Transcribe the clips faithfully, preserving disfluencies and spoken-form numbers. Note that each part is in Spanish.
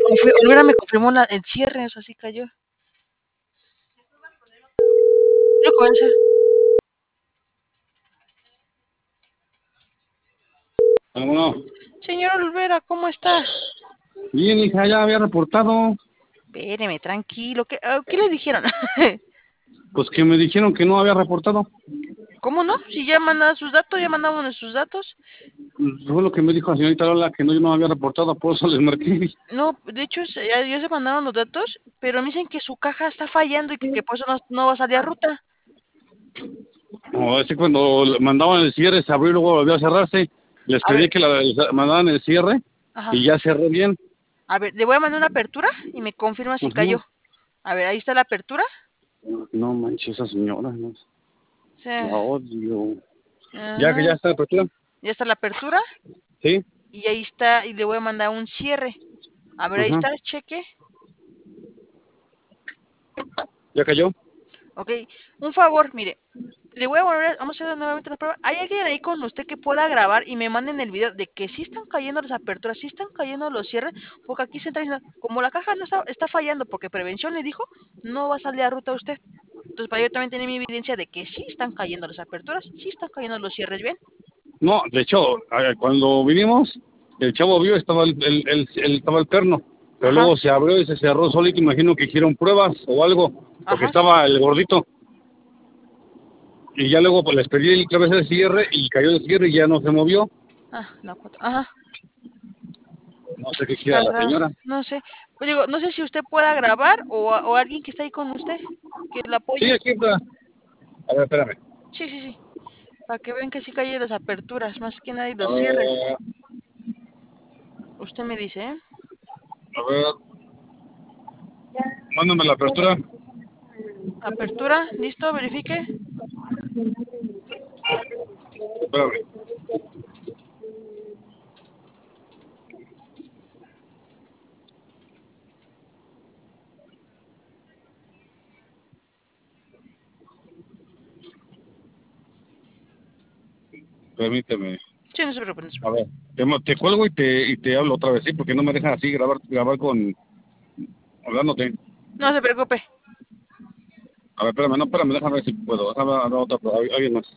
confi Olvera me confirmó la el cierre, o sea, sí cayó. Lo que voy a hacer. Vámonos. Señor Olvera, ¿cómo está? Bien, hija, ya había reportado. Espéreme, tranquilo. ¿Qué, ah, ¿qué le dijeron? Pues que me dijeron que no había reportado. ¿Cómo no? Si ya mandaba sus datos, ya mandamos nuestros datos. Fue lo que me dijo la señorita Lola, que no, yo no había reportado, por eso les marqué. No, de hecho, se- ya, ya se mandaron los datos, pero me dicen que su caja está fallando y que, que por eso no, no va a salir a ruta. No, es que cuando le mandaban el cierre se abrió y luego volvió a cerrarse. Les A ver, pedí que la mandaban el cierre ajá. y ya cerré bien. A ver, le voy a mandar una apertura y me confirma si Ujú. cayó. A ver, ahí está la apertura. No manches, esa señora, no. Sí. La odio. Ya que Ajá. ya está la apertura. Ya está la apertura Sí. y ahí está, y le voy a mandar un cierre. A ver, ahí Ajá. está, cheque. Ya cayó. Ok, un favor, mire, le voy a volver, vamos a hacer nuevamente la prueba. ¿Hay alguien ahí con usted que pueda grabar y me manden el video de que sí están cayendo las aperturas, sí están cayendo los cierres? Porque aquí se está diciendo, como la caja no está, está fallando porque prevención le dijo, no va a salir a ruta usted. Entonces, para yo también tener mi evidencia de que sí están cayendo las aperturas, sí están cayendo los cierres bien. No, de hecho, a- cuando vinimos, el chavo vio, estaba el, el, el- el- estaba el perno, pero Ajá, luego se abrió y se cerró solito, imagino que hicieron pruebas o algo, porque ajá. estaba el gordito. Y ya luego pues les pedí otra vez el cierre y cayó el cierre y ya no se movió. Ah, no, cuatro. Ajá. No sé qué quiera Está la raro, señora. no sé. Pues digo, no sé si usted pueda grabar o, o alguien que está ahí con usted, que la Sí, apoye. aquí está. A ver, espérame. Sí, sí, sí. Para que vean que sí caen las aperturas, más que nada y A los cierres. ver, Usted me dice, ¿eh? a ver, mándame la apertura. Apertura, listo, verifique. Espérame. Permíteme. Sí, no se preocupe, no se A preocupe. ver, te, mo- te cuelgo y te, y te hablo otra vez, ¿sí? Porque no me dejan así grabar, grabar con, hablándote. No se preocupe. A ver, espérame, no, espérame, déjame ver si puedo. Déjame hablar otra, hay- alguien más.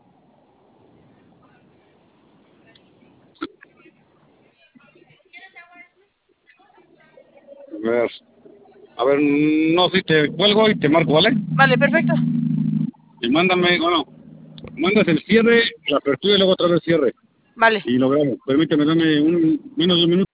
A ver, a ver, no, si te cuelgo y te marco, ¿vale? Vale, perfecto. Y mándame, bueno, mandas el cierre, la apertura y luego otra vez cierre. Vale. Y lo grabo. Permíteme, dame un, menos de un minuto.